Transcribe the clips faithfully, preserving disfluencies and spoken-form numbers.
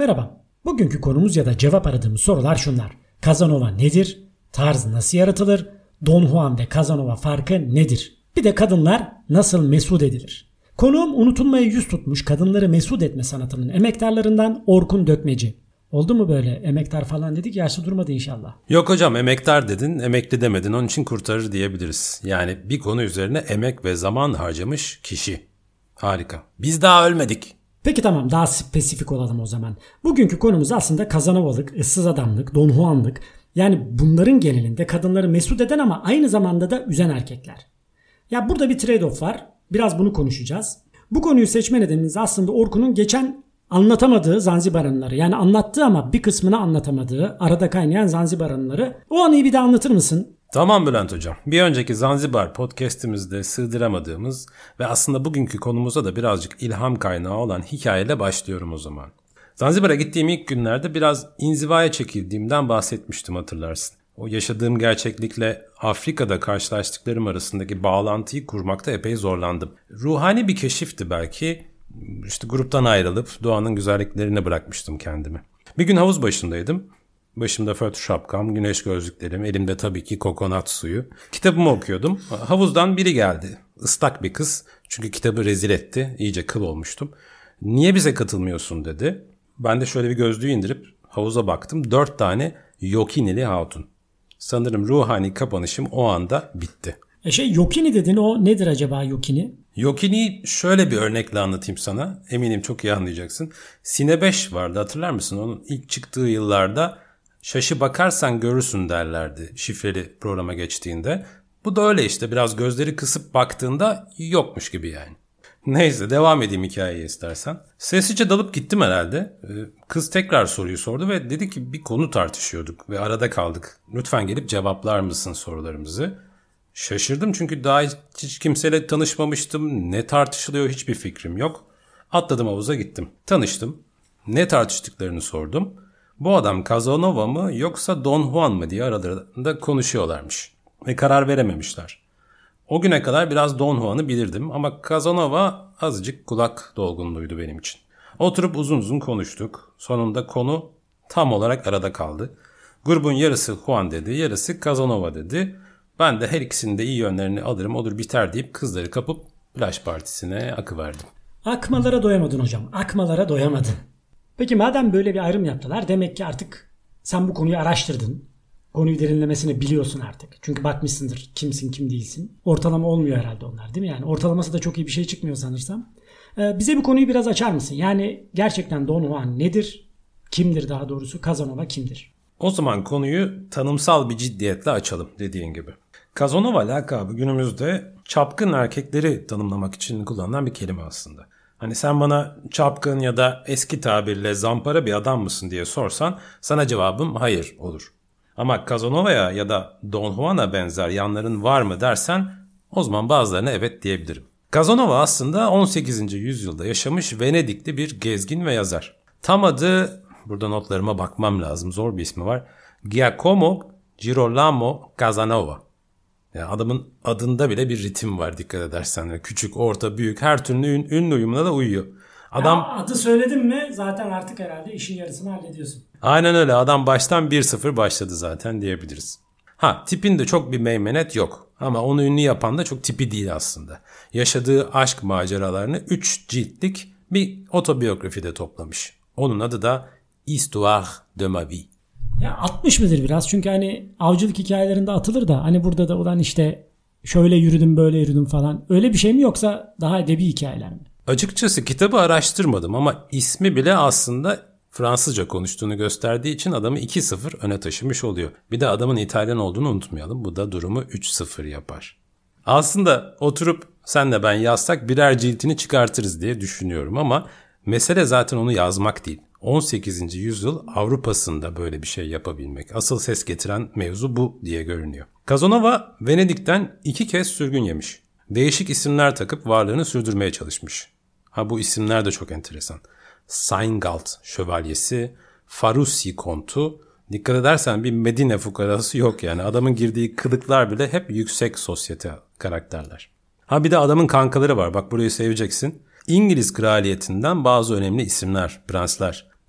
Merhaba, bugünkü konumuz ya da cevap aradığımız sorular şunlar. Casanova nedir? Tarz nasıl yaratılır? Don Juan ve Casanova farkı nedir? Bir de kadınlar nasıl mesut edilir? Konuğum unutulmaya yüz tutmuş kadınları mesut etme sanatının emektarlarından Orkun Dökmeci. Oldu mu böyle emektar falan dedik, yaşlı durmadı inşallah. Yok hocam, emektar dedin, emekli demedin, onun için kurtarır diyebiliriz. Yani bir konu üzerine emek ve zaman harcamış kişi. Harika. Biz daha ölmedik. Peki tamam, daha spesifik olalım o zaman. Bugünkü konumuz aslında Casanovalık, ıssız adamlık, Don Juanlık. Yani bunların genelinde kadınları mesut eden ama aynı zamanda da üzen erkekler. Ya burada bir trade-off var. Biraz bunu konuşacağız. Bu konuyu seçme nedenimiz aslında Orkun'un geçen anlatamadığı Zanzibar anıları. Yani anlattığı ama bir kısmını anlatamadığı arada kaynayan Zanzibar anıları. O anıyı bir de anlatır mısın? Tamam Bülent hocam. Bir önceki Zanzibar podcast'imizde sığdıramadığımız ve aslında bugünkü konumuza da birazcık ilham kaynağı olan hikayeyle başlıyorum o zaman. Zanzibar'a gittiğim ilk günlerde biraz inzivaya çekildiğimden bahsetmiştim, hatırlarsın. O yaşadığım gerçeklikle Afrika'da karşılaştıklarım arasındaki bağlantıyı kurmakta epey zorlandım. Ruhani bir keşifti belki. İşte gruptan ayrılıp doğanın güzelliklerine bırakmıştım kendimi. Bir gün havuz başındaydım. Başımda fötr şapkam, güneş gözlüklerim, elimde tabii ki kokonat suyu. Kitabımı okuyordum. Havuzdan biri geldi. Islak bir kız. Çünkü kitabı rezil etti. İyice kıl olmuştum. "Niye bize katılmıyorsun?" dedi. Ben de şöyle bir gözlüğü indirip havuza baktım. Dört tane yokinili hatun. Sanırım ruhani kapanışım o anda bitti. E şey yokini dedin, o nedir acaba yokini? Yokini şöyle bir örnekle anlatayım sana. Eminim çok iyi anlayacaksın. Sine beş vardı, hatırlar mısın? Onun ilk çıktığı yıllarda şaşı bakarsan görürsün derlerdi şifreli programa geçtiğinde. Bu da öyle işte, biraz gözleri kısıp baktığında yokmuş gibi yani. Neyse, devam edeyim hikayeye istersen. Sessizce dalıp gittim herhalde. Kız tekrar soruyu sordu ve dedi ki bir konu tartışıyorduk ve arada kaldık. Lütfen gelip cevaplar mısın sorularımızı? Şaşırdım çünkü daha hiç kimseyle tanışmamıştım. Ne tartışılıyor hiçbir fikrim yok. Atladım havuza gittim. Tanıştım. Ne tartıştıklarını sordum. Bu adam Casanova mı yoksa Don Juan mı diye aralarında konuşuyorlarmış. Ve karar verememişler. O güne kadar biraz Don Juan'ı bilirdim ama Casanova azıcık kulak dolgunluğuydu benim için. Oturup uzun uzun konuştuk. Sonunda konu tam olarak arada kaldı. Grubun yarısı Juan dedi, yarısı Casanova dedi. Ben de her ikisinin de iyi yönlerini alırım, olur biter deyip kızları kapıp plaj partisine akıverdim. Akmalara doyamadın hocam, akmalara doyamadın. Peki madem böyle bir ayrım yaptılar, demek ki artık sen bu konuyu araştırdın. Konuyu derinlemesine biliyorsun artık. Çünkü bakmışsındır kimsin kim değilsin. Ortalama olmuyor herhalde onlar, değil mi? Yani ortalaması da çok iyi bir şey çıkmıyor sanırsam. Ee, bize bu konuyu biraz açar mısın? Yani gerçekten Don Juan nedir? Kimdir daha doğrusu? Casanova kimdir? O zaman konuyu tanımsal bir ciddiyetle açalım dediğin gibi. Casanova lakabı günümüzde çapkın erkekleri tanımlamak için kullanılan bir kelime aslında. Hani sen bana çapkın ya da eski tabirle zampara bir adam mısın diye sorsan sana cevabım hayır olur. Ama Casanova'ya ya da Don Juan'a benzer yanların var mı dersen o zaman bazılarına evet diyebilirim. Casanova aslında on sekizinci yüzyılda yaşamış Venedikli bir gezgin ve yazar. Tam adı, burada notlarıma bakmam lazım, zor bir ismi var. Giacomo Girolamo Casanova. Yani adamın adında bile bir ritim var dikkat edersen. Küçük, orta, büyük her türlü ün, ünlü uyumuna da uyuyor. Adam, ya adı söyledin mi zaten artık herhalde işin yarısını hallediyorsun. Aynen öyle, adam baştan bir sıfır başladı zaten diyebiliriz. Ha, tipinde çok bir meymenet yok ama onu ünlü yapan da çok tipi değil aslında. Yaşadığı aşk maceralarını üç ciltlik bir otobiyografide toplamış. Onun adı da Histoire de ma vie. Ya atmış mıdır biraz? Çünkü hani avcılık hikayelerinde atılır da hani burada da olan işte şöyle yürüdüm böyle yürüdüm falan, öyle bir şey mi yoksa daha edebi hikayeler mi? Açıkçası kitabı araştırmadım ama ismi bile aslında Fransızca konuştuğunu gösterdiği için adamı iki sıfır öne taşımış oluyor. Bir de adamın İtalyan olduğunu unutmayalım. Bu da durumu üç sıfır yapar. Aslında oturup senle ben yazsak birer ciltini çıkartırız diye düşünüyorum ama mesele zaten onu yazmak değil. on sekizinci yüzyıl Avrupa'sında böyle bir şey yapabilmek. Asıl ses getiren mevzu bu diye görünüyor. Casanova Venedik'ten iki kez sürgün yemiş. Değişik isimler takıp varlığını sürdürmeye çalışmış. Ha, bu isimler de çok enteresan. Seingalt şövalyesi, Farusi kontu. Dikkat edersen bir Medine fukarası yok yani. Adamın girdiği kılıklar bile hep yüksek sosyete karakterler. Ha, bir de adamın kankaları var. Bak, burayı seveceksin. İngiliz kraliyetinden bazı önemli isimler, prensler.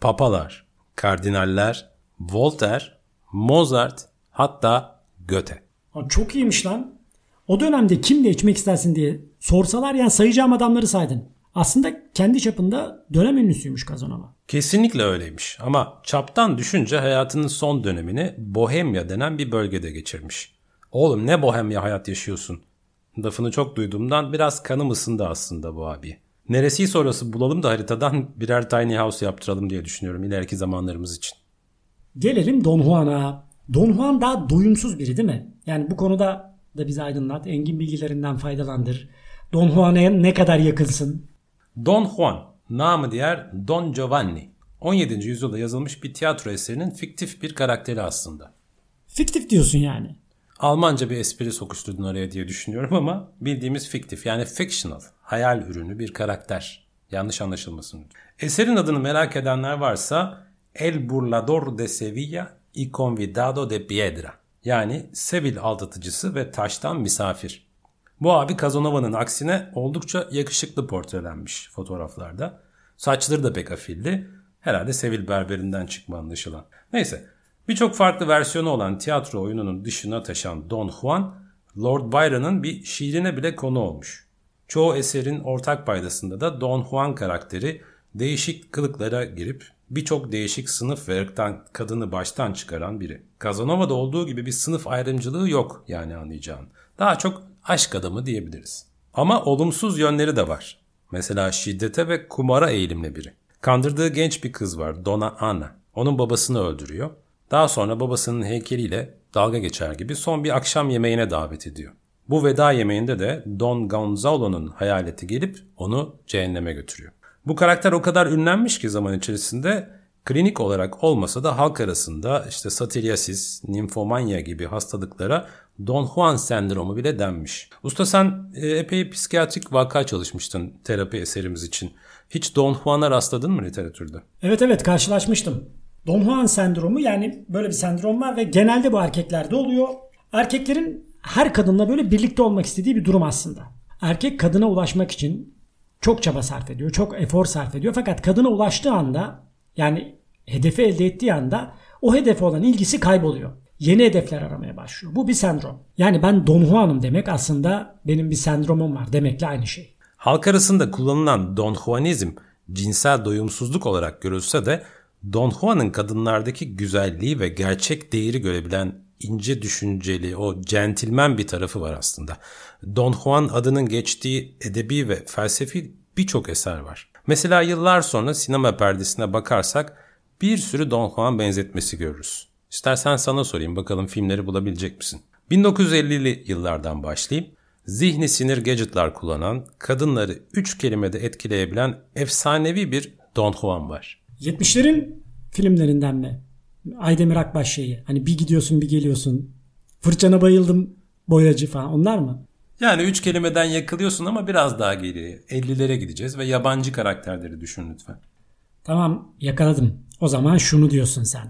papalar, kardinaller, Voltaire, Mozart, hatta Goethe. Aa, çok iyiymiş lan. O dönemde kimle içmek istersin diye sorsalar yani sayacağım adamları saydın. Aslında kendi çapında dönem ünlüsüymüş Casanova. Kesinlikle öyleymiş ama çaptan düşünce hayatının son dönemini Bohemya denen bir bölgede geçirmiş. Oğlum ne Bohemya hayat yaşıyorsun? Lafını çok duyduğumdan biraz kanım ısındı aslında bu abi. Neresi orası bulalım da haritadan birer tiny house yaptıralım diye düşünüyorum ileriki zamanlarımız için. Gelelim Don Juan'a. Don Juan daha doyumsuz biri değil mi? Yani bu konuda da bizi aydınlat. Engin bilgilerinden faydalandır. Don Juan'a ne kadar yakınsın? Don Juan, namı diğer Don Giovanni. on yedinci yüzyılda yazılmış bir tiyatro eserinin fiktif bir karakteri aslında. Fiktif diyorsun yani. Almanca bir espri sokuşturdun oraya diye düşünüyorum ama bildiğimiz fiktif yani fictional, hayal ürünü bir karakter. Yanlış anlaşılmasın. Eserin adını merak edenler varsa El Burlador de Sevilla y Convidado de Piedra yani Sevil aldatıcısı ve taştan misafir. Bu abi Casanova'nın aksine oldukça yakışıklı portrelenmiş fotoğraflarda. Saçları da pek afilli. Herhalde Sevil berberinden çıkma anlaşılan. Neyse. Birçok farklı versiyonu olan tiyatro oyununun dışına taşan Don Juan, Lord Byron'ın bir şiirine bile konu olmuş. Çoğu eserin ortak paydasında da Don Juan karakteri değişik kılıklara girip birçok değişik sınıf ve ırktan kadını baştan çıkaran biri. Casanova'da olduğu gibi bir sınıf ayrımcılığı yok yani anlayacağın. Daha çok aşk adamı diyebiliriz. Ama olumsuz yönleri de var. Mesela şiddete ve kumara eğilimli biri. Kandırdığı genç bir kız var, Donna Ana. Onun babasını öldürüyor. Daha sonra babasının heykeliyle dalga geçer gibi son bir akşam yemeğine davet ediyor. Bu veda yemeğinde de Don Gonzalo'nun hayaleti gelip onu cehenneme götürüyor. Bu karakter o kadar ünlenmiş ki zaman içerisinde klinik olarak olmasa da halk arasında işte satiryasis, nimfomanya gibi hastalıklara Don Juan sendromu bile denmiş. Usta sen epey psikiyatrik vaka çalışmıştın terapi eserimiz için. Hiç Don Juan'a rastladın mı literatürde? Evet evet karşılaşmıştım. Don Juan sendromu yani böyle bir sendrom var ve genelde bu erkeklerde oluyor. Erkeklerin her kadınla böyle birlikte olmak istediği bir durum aslında. Erkek kadına ulaşmak için çok çaba sarf ediyor, çok efor sarf ediyor. Fakat kadına ulaştığı anda yani hedefi elde ettiği anda o hedefe olan ilgisi kayboluyor. Yeni hedefler aramaya başlıyor. Bu bir sendrom. Yani ben Don Juan'ım demek aslında benim bir sendromum var demekle aynı şey. Halk arasında kullanılan Don Juanizm cinsel doyumsuzluk olarak görülse de Don Juan'ın kadınlardaki güzelliği ve gerçek değeri görebilen ince düşünceli, o centilmen bir tarafı var aslında. Don Juan adının geçtiği edebi ve felsefi birçok eser var. Mesela yıllar sonra sinema perdesine bakarsak bir sürü Don Juan benzetmesi görürüz. İstersen sana sorayım bakalım filmleri bulabilecek misin? bin dokuz yüz ellili yıllardan başlayayım. Zihni sinir gadgetlar kullanan, kadınları üç kelimede etkileyebilen efsanevi bir Don Juan var. yetmişlerin filmlerinden mi? Aydemir Akbaş şeyi. Hani bir gidiyorsun bir geliyorsun. Fırçana bayıldım boyacı falan. Onlar mı? Yani üç kelimeden yakılıyorsun ama biraz daha geriye. ellilere gideceğiz ve yabancı karakterleri düşün lütfen. Tamam yakaladım. O zaman şunu diyorsun sen.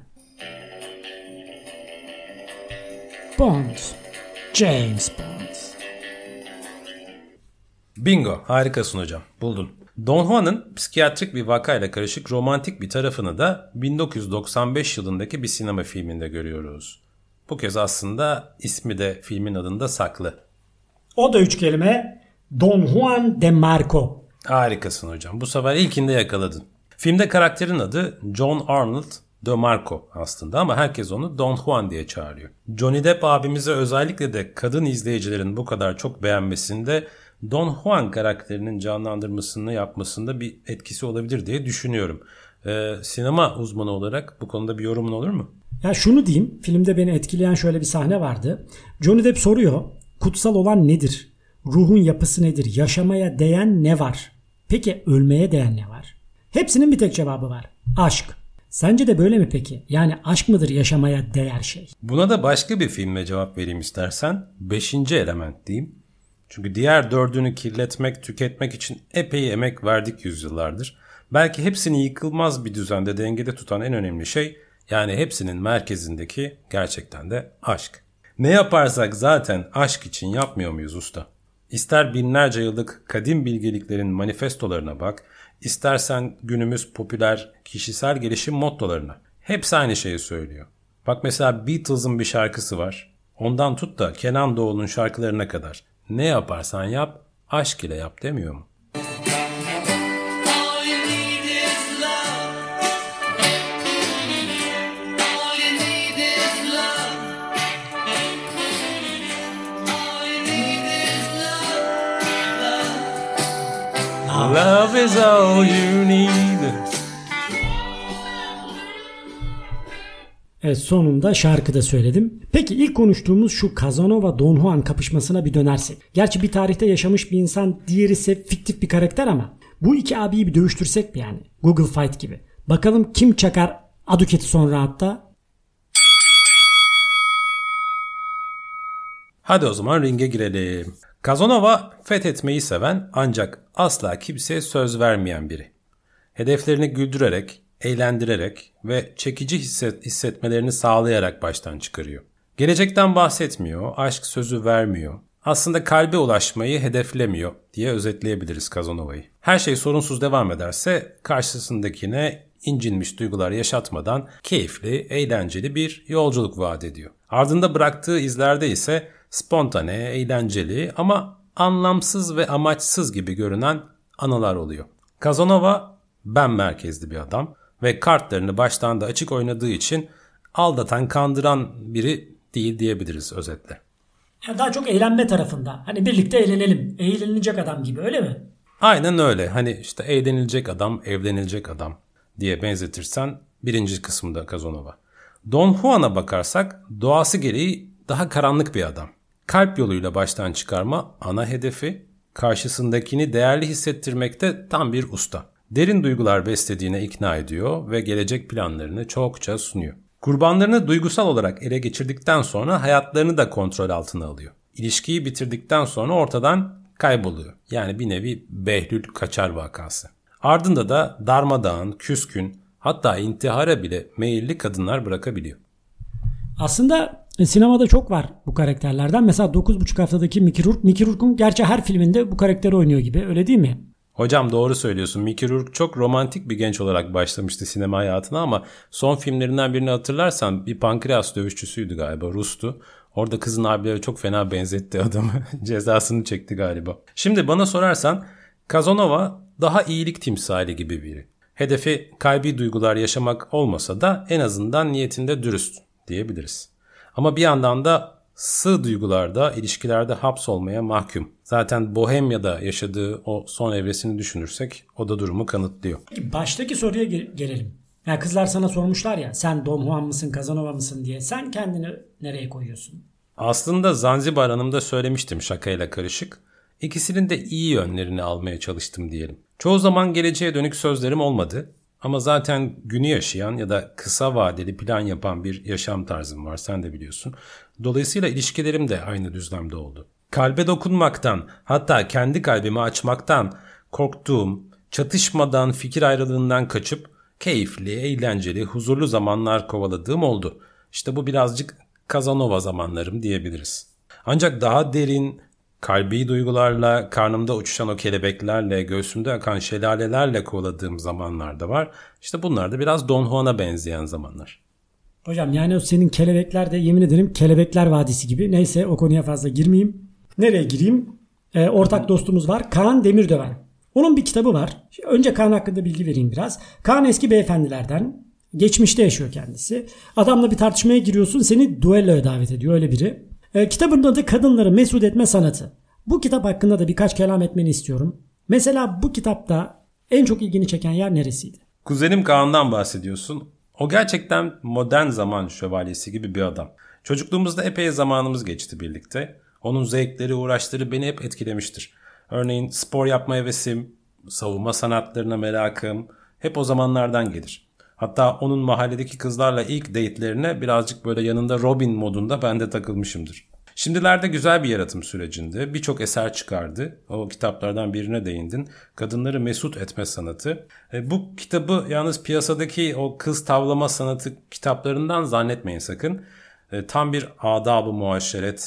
Bond. James Bond. Bingo. Harikasın hocam. Buldun. Don Juan'ın psikiyatrik bir vakayla karışık romantik bir tarafını da bin dokuz yüz doksan beş yılındaki bir sinema filminde görüyoruz. Bu kez aslında ismi de filmin adında saklı. O da üç kelime. Don Juan de Marco. Harikasın hocam. Bu sefer ilkinde yakaladın. Filmde karakterin adı John Arnold de Marco aslında ama herkes onu Don Juan diye çağırıyor. Johnny Depp abimize özellikle de kadın izleyicilerin bu kadar çok beğenmesinde Don Juan karakterinin canlandırmasını yapmasında bir etkisi olabilir diye düşünüyorum. Ee, sinema uzmanı olarak bu konuda bir yorumun olur mu? Ya şunu diyeyim. Filmde beni etkileyen şöyle bir sahne vardı. Johnny Depp soruyor. Kutsal olan nedir? Ruhun yapısı nedir? Yaşamaya değen ne var? Peki ölmeye değen ne var? Hepsinin bir tek cevabı var. Aşk. Sence de böyle mi peki? Yani aşk mıdır yaşamaya değer şey? Buna da başka bir filmle cevap vereyim istersen. Beşinci element diyeyim. Çünkü diğer dördünü kirletmek, tüketmek için epey emek verdik yüzyıllardır. Belki hepsini yıkılmaz bir düzende dengede tutan en önemli şey, yani hepsinin merkezindeki gerçekten de aşk. Ne yaparsak zaten aşk için yapmıyor muyuz usta? İster binlerce yıllık kadim bilgeliklerin manifestolarına bak, istersen günümüz popüler kişisel gelişim mottolarına. Hepsi aynı şeyi söylüyor. Bak mesela Beatles'ın bir şarkısı var. Ondan tut da Kenan Doğulu'nun şarkılarına kadar. Ne yaparsan yap, aşk ile yap demiyor mu? Love is all you need. Evet, sonunda şarkıda söyledim. Peki ilk konuştuğumuz şu Casanova Don Juan kapışmasına bir dönersek. Gerçi bir tarihte yaşamış bir insan, diğeri ise fiktif bir karakter ama bu iki abiyi bir dövüştürsek mi yani? Google Fight gibi. Bakalım kim çakar aduketi sonra hatta? Hadi o zaman ringe girelim. Casanova fethetmeyi seven ancak asla kimseye söz vermeyen biri. Hedeflerini güldürerek, eğlendirerek ve çekici hisset, hissetmelerini sağlayarak baştan çıkarıyor. Gelecekten bahsetmiyor, aşk sözü vermiyor. Aslında kalbe ulaşmayı hedeflemiyor diye özetleyebiliriz Casanova'yı. Her şey sorunsuz devam ederse karşısındakine incinmiş duygular yaşatmadan keyifli, eğlenceli bir yolculuk vaat ediyor. Ardında bıraktığı izlerde ise spontane, eğlenceli ama anlamsız ve amaçsız gibi görünen anılar oluyor. Casanova ben merkezli bir adam ve kartlarını baştan da açık oynadığı için aldatan, kandıran biri değil diyebiliriz özetle. Ya daha çok eğlenme tarafında. Hani birlikte eğlenelim. Eğlenilecek adam gibi, öyle mi? Aynen öyle. Hani işte eğlenilecek adam, evlenilecek adam diye benzetirsen birinci kısmında Casanova. Don Juan'a bakarsak doğası gereği daha karanlık bir adam. Kalp yoluyla baştan çıkarma ana hedefi, karşısındakini değerli hissettirmekte tam bir usta. Derin duygular beslediğine ikna ediyor ve gelecek planlarını çokça sunuyor. Kurbanlarını duygusal olarak ele geçirdikten sonra hayatlarını da kontrol altına alıyor. İlişkiyi bitirdikten sonra ortadan kayboluyor. Yani bir nevi Behlül Kaçar vakası. Ardında da darmadağın, küskün, hatta intihara bile meyilli kadınlar bırakabiliyor. Aslında sinemada çok var bu karakterlerden. Mesela dokuz buçuk haftadaki Mickey Rourke. Mickey Rourke'un gerçi her filminde bu karakteri oynuyor gibi, öyle değil mi? Hocam doğru söylüyorsun. Mickey Rourke çok romantik bir genç olarak başlamıştı sinema hayatına ama son filmlerinden birini hatırlarsan bir pankreas dövüşçüsüydü galiba, Rus'tu. Orada kızın abileri çok fena benzetti adamı. Cezasını çekti galiba. Şimdi bana sorarsan Casanova daha iyilik timsali gibi biri. Hedefi kalbi duygular yaşamak olmasa da en azından niyetinde dürüst diyebiliriz. Ama bir yandan da sığ duygularda, ilişkilerde hapsolmaya mahkum. Zaten Bohemya'da yaşadığı o son evresini düşünürsek o da durumu kanıtlıyor. Baştaki soruya gelelim. Ya kızlar sana sormuşlar ya, sen Don Juan mısın, Casanova mısın diye. Sen kendini nereye koyuyorsun? Aslında Zanzibar Hanım'da söylemiştim şakayla karışık. İkisinin de iyi yönlerini almaya çalıştım diyelim. Çoğu zaman geleceğe dönük sözlerim olmadı. Ama zaten günü yaşayan ya da kısa vadeli plan yapan bir yaşam tarzım var, sen de biliyorsun. Dolayısıyla ilişkilerim de aynı düzlemde oldu. Kalbe dokunmaktan, hatta kendi kalbimi açmaktan korktuğum, çatışmadan, fikir ayrılığından kaçıp keyifli, eğlenceli, huzurlu zamanlar kovaladığım oldu. İşte bu birazcık Casanova zamanlarım diyebiliriz. Ancak daha derin, kalbi duygularla, karnımda uçuşan o kelebeklerle, göğsümde akan şelalelerle kovaladığım zamanlar da var. İşte bunlar da biraz Don Juan'a benzeyen zamanlar. Hocam yani o senin kelebekler de yemin ederim Kelebekler Vadisi gibi. Neyse, o konuya fazla girmeyeyim. Nereye gireyim? Ee, ortak dostumuz var. Kaan Demirdöven. Onun bir kitabı var. Önce Kaan hakkında bilgi vereyim biraz. Kaan eski beyefendilerden. Geçmişte yaşıyor kendisi. Adamla bir tartışmaya giriyorsun, seni duelloya davet ediyor, öyle biri. E, kitabın adı Kadınları Mesut Etme Sanatı. Bu kitap hakkında da birkaç kelam etmeni istiyorum. Mesela bu kitapta en çok ilgini çeken yer neresiydi? Kuzenim Kaan'dan bahsediyorsun. O gerçekten modern zaman şövalyesi gibi bir adam. Çocukluğumuzda epey zamanımız geçti birlikte. Onun zevkleri, uğraşları beni hep etkilemiştir. Örneğin spor yapma hevesim, savunma sanatlarına merakım hep o zamanlardan gelir. Hatta onun mahalledeki kızlarla ilk date'lerine birazcık böyle yanında Robin modunda ben de takılmışımdır. Şimdilerde güzel bir yaratım sürecinde birçok eser çıkardı. O kitaplardan birine değindin. Kadınları Mesut Etme Sanatı. E, bu kitabı yalnız piyasadaki o kız tavlama sanatı kitaplarından zannetmeyin sakın. E, tam bir adab-ı muaşeret,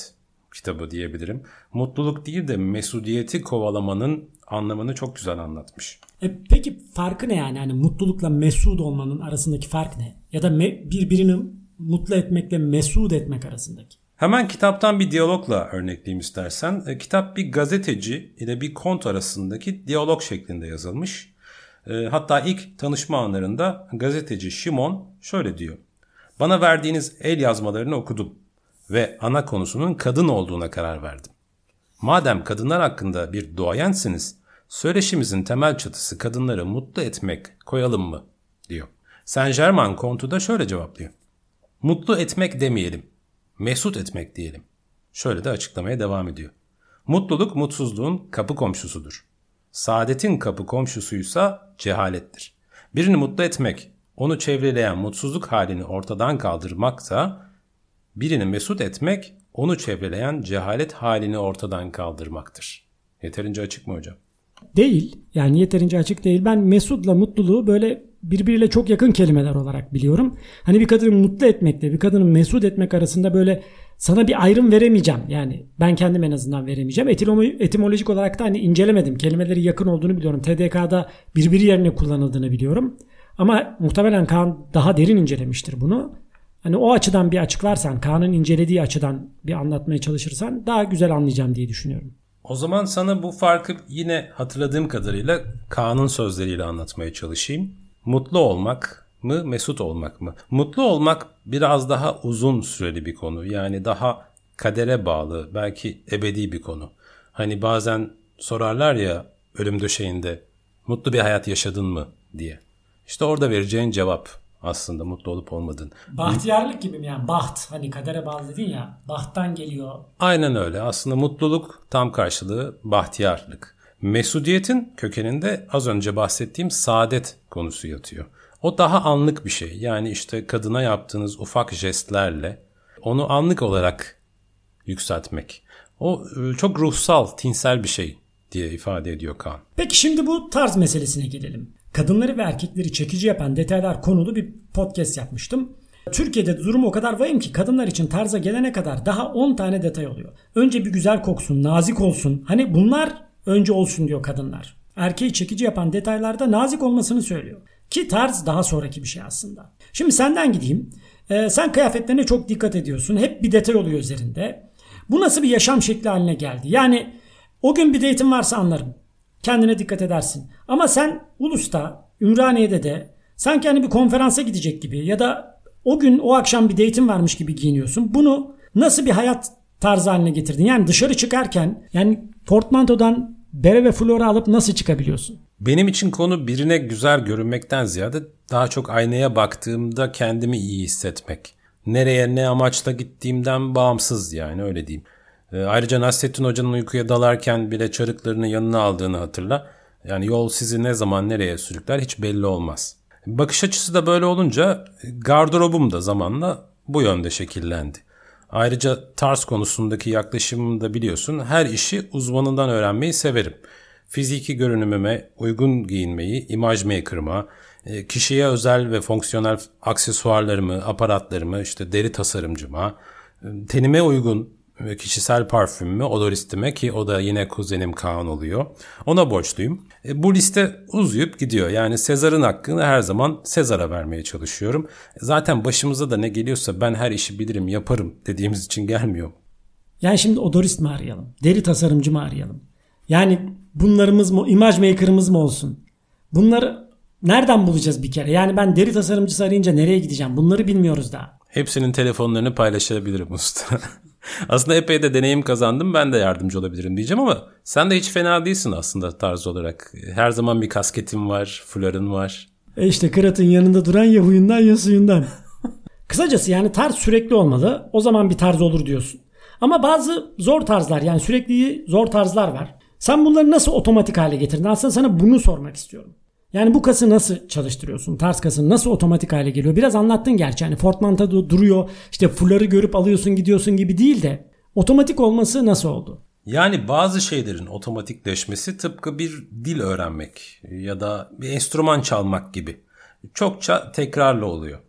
kitabı diyebilirim. Mutluluk değil de mesudiyeti kovalamanın anlamını çok güzel anlatmış. E peki farkı ne yani? Yani mutlulukla mesud olmanın arasındaki fark ne? Ya da me- birbirini mutlu etmekle mesud etmek arasındaki. Hemen kitaptan bir diyalogla örnekleyeyim istersen. E, kitap bir gazeteci ile bir kont arasındaki diyalog şeklinde yazılmış. E, hatta ilk tanışma anlarında gazeteci Şimon şöyle diyor. Bana verdiğiniz el yazmalarını okudum ve ana konusunun kadın olduğuna karar verdim. Madem kadınlar hakkında bir duayensiniz, söyleşimizin temel çatısı kadınları mutlu etmek koyalım mı? Diyor. Saint-Germain kontu da şöyle cevaplıyor. Mutlu etmek demeyelim, mesut etmek diyelim. Şöyle de açıklamaya devam ediyor. Mutluluk mutsuzluğun kapı komşusudur. Saadetin kapı komşusuysa cehalettir. Birini mutlu etmek, onu çevreleyen mutsuzluk halini ortadan kaldırmaksa, birini mesut etmek, onu çevreleyen cehalet halini ortadan kaldırmaktır. Yeterince açık mı hocam? Değil. Yani yeterince açık değil. Ben mesutla mutluluğu böyle birbiriyle çok yakın kelimeler olarak biliyorum. Hani bir kadını mutlu etmekle bir kadını mesut etmek arasında böyle sana bir ayrım veremeyeceğim. Yani ben kendim en azından veremeyeceğim. Etimolojik olarak da hani incelemedim. Kelimeleri yakın olduğunu biliyorum. T D K'da birbiri yerine kullanıldığını biliyorum. Ama muhtemelen Kaan daha derin incelemiştir bunu. Hani o açıdan bir açıklarsan, Kaan'ın incelediği açıdan bir anlatmaya çalışırsan daha güzel anlayacağım diye düşünüyorum. O zaman sana bu farkı yine hatırladığım kadarıyla Kaan'ın sözleriyle anlatmaya çalışayım. Mutlu olmak mı, mesut olmak mı? Mutlu olmak biraz daha uzun süreli bir konu. Yani daha kadere bağlı, belki ebedi bir konu. Hani bazen sorarlar ya ölüm döşeğinde, mutlu bir hayat yaşadın mı diye. İşte orada vereceğin cevap aslında mutlu olup olmadığın. Bahtiyarlık gibi mi yani? Baht, hani kadere bağlı dedin ya, bahttan geliyor. Aynen öyle. Aslında mutluluk tam karşılığı bahtiyarlık. Mesudiyetin kökeninde az önce bahsettiğim saadet konusu yatıyor. O daha anlık bir şey. Yani işte kadına yaptığınız ufak jestlerle onu anlık olarak yükseltmek. O çok ruhsal, tinsel bir şey diye ifade ediyor Kaan. Peki şimdi bu tarz meselesine gelelim. Kadınları ve erkekleri çekici yapan detaylar konulu bir podcast yapmıştım. Türkiye'de durum o kadar vahim ki kadınlar için tarza gelene kadar daha on tane detay oluyor. Önce bir güzel koksun, nazik olsun. Hani bunlar önce olsun diyor kadınlar. Erkeği çekici yapan detaylarda nazik olmasını söylüyor. Ki tarz daha sonraki bir şey aslında. Şimdi senden gideyim. Ee, sen kıyafetlerine çok dikkat ediyorsun. Hep bir detay oluyor üzerinde. Bu nasıl bir yaşam şekli haline geldi? Yani o gün bir date'in varsa anlarım. Kendine dikkat edersin. Ama sen Ulus'ta, Ümraniye'de de sanki hani bir konferansa gidecek gibi ya da o gün o akşam bir date'in varmış gibi giyiniyorsun. Bunu nasıl bir hayat tarzı haline getirdin? Yani dışarı çıkarken yani portmantodan bere ve flora alıp nasıl çıkabiliyorsun? Benim için konu birine güzel görünmekten ziyade daha çok aynaya baktığımda kendimi iyi hissetmek. Nereye ne amaçla gittiğimden bağımsız yani öyle diyeyim. E, ayrıca Nasrettin Hoca'nın uykuya dalarken bile çarıklarını yanına aldığını hatırla. Yani yol sizi ne zaman nereye sürükler hiç belli olmaz. Bakış açısı da böyle olunca gardırobum da zamanla bu yönde şekillendi. Ayrıca tarz konusundaki yaklaşımımı da biliyorsun, her işi uzmanından öğrenmeyi severim. Fiziki görünümüme uygun giyinmeyi, imaj maker'ıma, kişiye özel ve fonksiyonel aksesuarlarımı, aparatlarımı, işte deri tasarımcıma, tenime uygun kişisel parfümümü, odoristime ki o da yine kuzenim Kaan oluyor. Ona borçluyum. E, bu liste uzayıp gidiyor. Yani Sezar'ın hakkını her zaman Sezar'a vermeye çalışıyorum. Zaten başımıza da ne geliyorsa ben her işi bilirim, yaparım dediğimiz için gelmiyor. Yani şimdi odorist mi arayalım? Deri tasarımcı mı arayalım? Yani bunlarımız mı, imaj maker'ımız mı olsun? Bunları nereden bulacağız bir kere? Yani ben deri tasarımcısı arayınca nereye gideceğim? Bunları bilmiyoruz daha. Hepsinin telefonlarını paylaşabilirim usta. Aslında epey de deneyim kazandım. Ben de yardımcı olabilirim diyeceğim ama sen de hiç fena değilsin aslında tarz olarak. Her zaman bir kasketin var, fuların var. E işte Kırat'ın yanında duran ya huyundan ya suyundan. Kısacası yani tarz sürekli olmalı. O zaman bir tarz olur diyorsun. Ama bazı zor tarzlar, yani sürekli zor tarzlar var. Sen bunları nasıl otomatik hale getirdin? Aslında sana bunu sormak istiyorum. Yani bu kası nasıl çalıştırıyorsun? Tarz kasını nasıl otomatik hale geliyor? Biraz anlattın gerçi. Yani portmantoda duruyor, işte fuları görüp alıyorsun gidiyorsun gibi değil de otomatik olması nasıl oldu? Yani bazı şeylerin otomatikleşmesi tıpkı bir dil öğrenmek ya da bir enstrüman çalmak gibi. Çokça tekrarlı oluyor.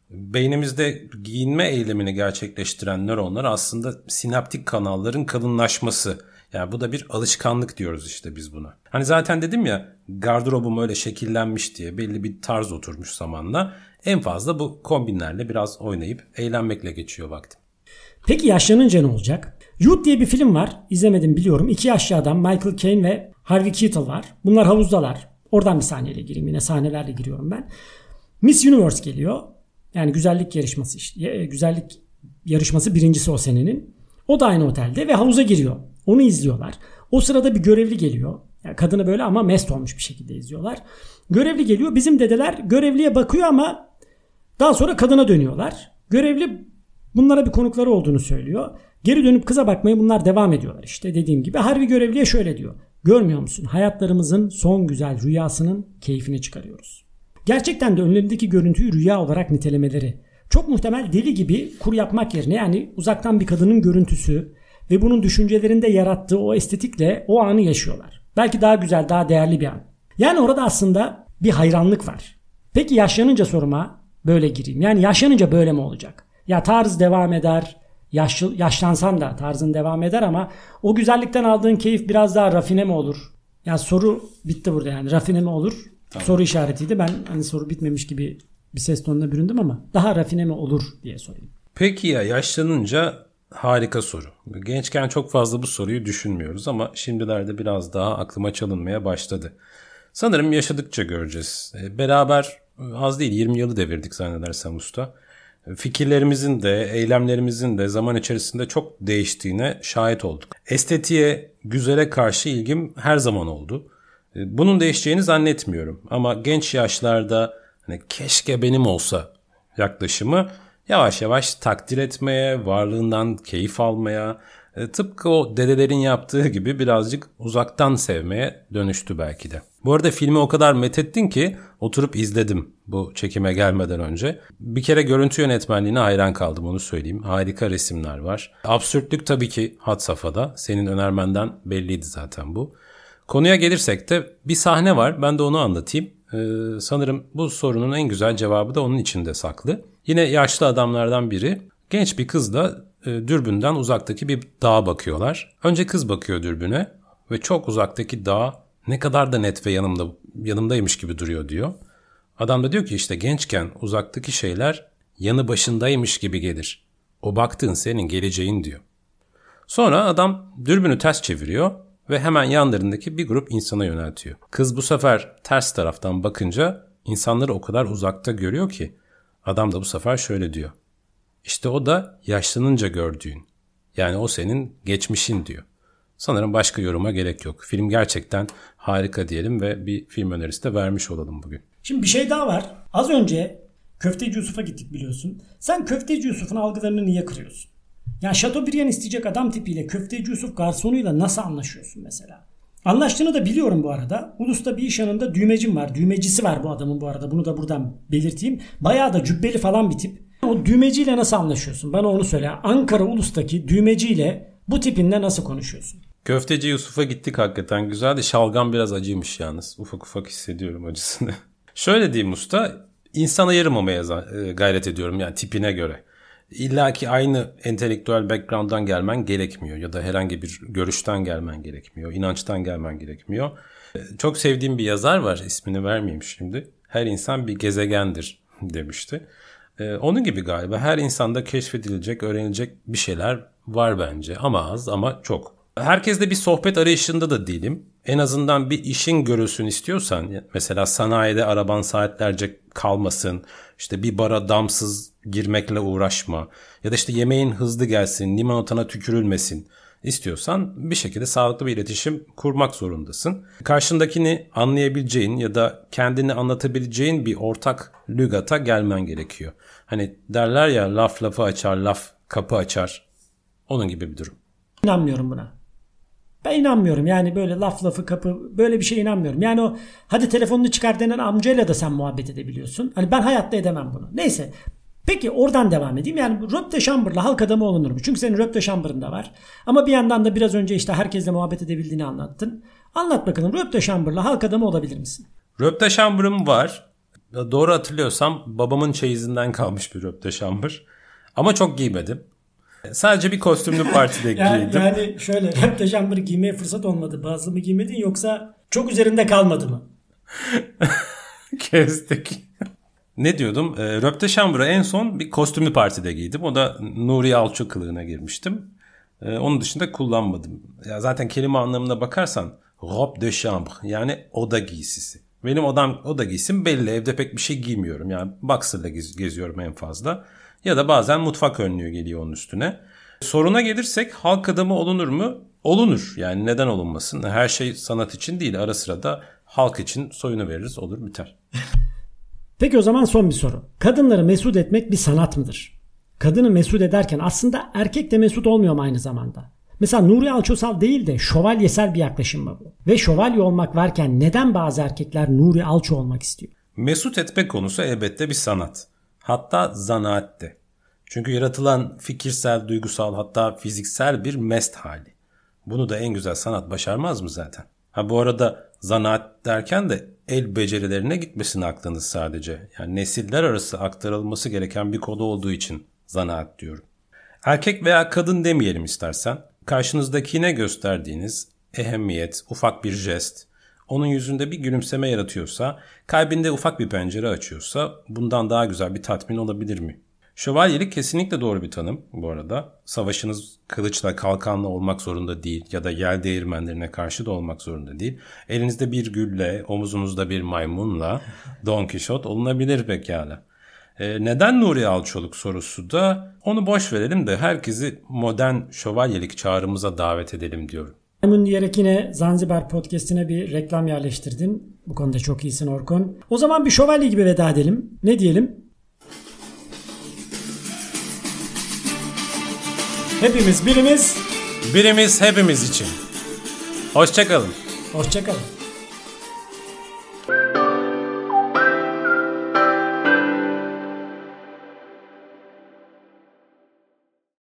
Beynimizde giyinme eylemini gerçekleştiren nöronlar aslında sinaptik kanalların kalınlaşması. Yani bu da bir alışkanlık diyoruz işte biz buna. Hani zaten dedim ya, gardırobum öyle şekillenmiş diye, belli bir tarz oturmuş zamanla. En fazla bu kombinlerle biraz oynayıp eğlenmekle geçiyor vaktim. Peki yaşlanınca ne olacak? Youth diye bir film var. İzlemedim biliyorum. İki yaşlı adam, Michael Caine ve Harvey Keitel var. Bunlar havuzdalar. Oradan bir sahneyle gireyim. Yine sahnelerle giriyorum ben. Miss Universe geliyor. Yani güzellik yarışması işte. Güzellik yarışması birincisi o senenin. O da aynı otelde ve havuza giriyor. Onu izliyorlar. O sırada bir görevli geliyor. Yani kadını böyle ama mest olmuş bir şekilde izliyorlar. Görevli geliyor. Bizim dedeler görevliye bakıyor ama daha sonra kadına dönüyorlar. Görevli bunlara bir konukları olduğunu söylüyor. Geri dönüp kıza bakmaya bunlar devam ediyorlar işte dediğim gibi. Harvey görevliye şöyle diyor. Görmüyor musun? Hayatlarımızın son güzel rüyasının keyfini çıkarıyoruz. Gerçekten de önlerindeki görüntüyü rüya olarak nitelemeleri. Çok muhtemel deli gibi kur yapmak yerine, yani uzaktan bir kadının görüntüsü ve bunun düşüncelerinde yarattığı o estetikle o anı yaşıyorlar. Belki daha güzel, daha değerli bir an. Yani orada aslında bir hayranlık var. Peki yaşlanınca soruma böyle gireyim. Yani yaşlanınca böyle mi olacak? Ya tarz devam eder, yaşlı, yaşlansan da tarzın devam eder ama o güzellikten aldığın keyif biraz daha rafine mi olur? Ya soru bitti burada yani. Rafine mi olur? Tamam. Soru işaretiydi. Ben hani soru bitmemiş gibi bir ses tonuna büründüm ama daha rafine mi olur diye sorayım. Peki ya yaşlanınca, harika soru. Gençken çok fazla bu soruyu düşünmüyoruz ama şimdilerde biraz daha aklıma çalınmaya başladı. Sanırım yaşadıkça göreceğiz. Beraber az değil yirmi yılı devirdik zannedersem usta. Fikirlerimizin de eylemlerimizin de zaman içerisinde çok değiştiğine şahit olduk. Estetiğe, güzele karşı ilgim her zaman oldu. Bunun değişeceğini zannetmiyorum ama genç yaşlarda hani keşke benim olsa yaklaşımı yavaş yavaş takdir etmeye, varlığından keyif almaya, tıpkı o dedelerin yaptığı gibi birazcık uzaktan sevmeye dönüştü belki de. Bu arada filmi o kadar methettin ki oturup izledim bu çekime gelmeden önce. Bir kere görüntü yönetmenliğine hayran kaldım, onu söyleyeyim. Harika resimler var. Absürtlük tabii ki had safhada. Senin önermenden belliydi zaten bu. Konuya gelirsek de bir sahne var. Ben de onu anlatayım. Ee, sanırım bu sorunun en güzel cevabı da onun içinde saklı. Yine yaşlı adamlardan biri genç bir kızla e, dürbünden uzaktaki bir dağa bakıyorlar. Önce kız bakıyor dürbüne ve çok uzaktaki dağ ne kadar da net ve yanımda yanımdaymış gibi duruyor diyor. Adam da diyor ki işte gençken uzaktaki şeyler yanı başındaymış gibi gelir. O baktığın senin geleceğin diyor. Sonra adam dürbünü ters çeviriyor ve hemen yanlarındaki bir grup insana yöneltiyor. Kız bu sefer ters taraftan bakınca insanları o kadar uzakta görüyor ki adam da bu sefer şöyle diyor. İşte o da yaşlanınca gördüğün. Yani o senin geçmişin diyor. Sanırım başka yoruma gerek yok. Film gerçekten harika diyelim ve bir film önerisi de vermiş olalım bugün. Şimdi bir şey daha var. Az önce Köfteci Yusuf'a gittik biliyorsun. Sen Köfteci Yusuf'un algılarını niye kırıyorsun? Ya Chateaubriand isteyecek adam tipiyle Köfteci Yusuf garsonuyla nasıl anlaşıyorsun mesela? Anlaştığını da biliyorum bu arada. Ulus'ta bir iş yanında düğmecim var. Düğmecisi var bu adamın bu arada. Bunu da buradan belirteyim. Bayağı da cübbeli falan bir tip. O düğmeciyle nasıl anlaşıyorsun? Bana onu söyle. Ankara Ulus'taki düğmeciyle bu tipinle nasıl konuşuyorsun? Köfteci Yusuf'a gittik hakikaten. Güzeldi. Şalgam biraz acıymış yalnız. Ufak ufak hissediyorum acısını. Şöyle diyeyim usta. İnsan ayırmamaya gayret ediyorum yani tipine göre. İlla ki aynı entelektüel background'dan gelmen gerekmiyor ya da herhangi bir görüşten gelmen gerekmiyor, inançtan gelmen gerekmiyor. Çok sevdiğim bir yazar var, ismini vermeyeyim şimdi. Her insan bir gezegendir demişti. Ee, onun gibi galiba her insanda keşfedilecek, öğrenilecek bir şeyler var bence ama az ama çok. Herkesle bir sohbet arayışında da değilim. En azından bir işin görülsün istiyorsan, mesela sanayide araban saatlerce kalmasın, işte bir bara damsız girmekle uğraşma ya da işte yemeğin hızlı gelsin, limonatana tükürülmesin istiyorsan bir şekilde sağlıklı bir iletişim kurmak zorundasın. Karşındakini anlayabileceğin ya da kendini anlatabileceğin bir ortak lügata gelmen gerekiyor. Hani derler ya, laf lafı açar, laf kapı açar. Onun gibi bir durum. İnanmıyorum buna. Ben inanmıyorum yani böyle laf lafı kapı böyle bir şeye inanmıyorum. Yani o hadi telefonunu çıkar denen amcayla da sen muhabbet edebiliyorsun. Hani ben hayatta edemem bunu. Neyse. Peki oradan devam edeyim. Yani Rob de Chamber'la halk adamı olunur mu? Çünkü senin Rob de Chamber'ın da var. Ama bir yandan da biraz önce işte herkesle muhabbet edebildiğini anlattın. Anlat bakalım, Rob de Chamber'la halk adamı olabilir misin? Rob de Chamber'ım var. Doğru hatırlıyorsam babamın çeyizinden kalmış bir röp de şambır. Ama çok giymedim. Sadece bir kostümlü partide yani, giydim. Yani şöyle röp de şambır giymeye fırsat olmadı. Bazı mı giymedin yoksa çok üzerinde kalmadı mı? Kestik. Ne diyordum? E, röp de şambır'ı en son bir kostümlü partide giydim. O da Nuri Alço kılığına girmiştim. E, onun dışında kullanmadım. Ya zaten kelime anlamına bakarsan robe de chambre yani oda giysisi. Benim odam oda giysim belli. Evde pek bir şey giymiyorum. Yani boxer'la gez, geziyorum en fazla. Ya da bazen mutfak önlüğü geliyor onun üstüne. Soruna gelirsek halk adamı olunur mu? Olunur. Yani neden olunmasın? Her şey sanat için değil. Ara sıra da halk için soyunu veririz. Olur biter. Peki o zaman son bir soru. Kadınları mesut etmek bir sanat mıdır? Kadını mesut ederken aslında erkek de mesut olmuyor mu aynı zamanda? Mesela Nuri Alçosal değil de şövalyesel bir yaklaşım mı bu? Ve şövalye olmak varken neden bazı erkekler Nuri Alço olmak istiyor? Mesut etme konusu elbette bir sanat. Hatta zanaat de. Çünkü yaratılan fikirsel, duygusal hatta fiziksel bir mest hali. Bunu da en güzel sanat başarmaz mı zaten? Ha bu arada zanaat derken de el becerilerine gitmesini aklınız sadece. Yani nesiller arası aktarılması gereken bir konu olduğu için zanaat diyorum. Erkek veya kadın demeyelim istersen. Karşınızdakine gösterdiğiniz ehemmiyet, ufak bir jest, onun yüzünde bir gülümseme yaratıyorsa, kalbinde ufak bir pencere açıyorsa bundan daha güzel bir tatmin olabilir mi? Şövalyelik kesinlikle doğru bir tanım bu arada. Savaşınız kılıçla, kalkanla olmak zorunda değil ya da yel değirmenlerine karşı da olmak zorunda değil. Elinizde bir gülle, omuzunuzda bir maymunla Don Kişot olunabilir pekala. Ee, neden Nuri Alçoluk sorusu da onu boş verelim de herkesi modern şövalyelik çağrımıza davet edelim diyorum. Maymun diyerek yine Zanzibar Podcast'ine bir reklam yerleştirdin. Bu konuda çok iyisin Orkun. O zaman bir şövalye gibi veda edelim. Ne diyelim? Hepimiz birimiz. Birimiz hepimiz için. Hoşça kalın. Hoşça kalın.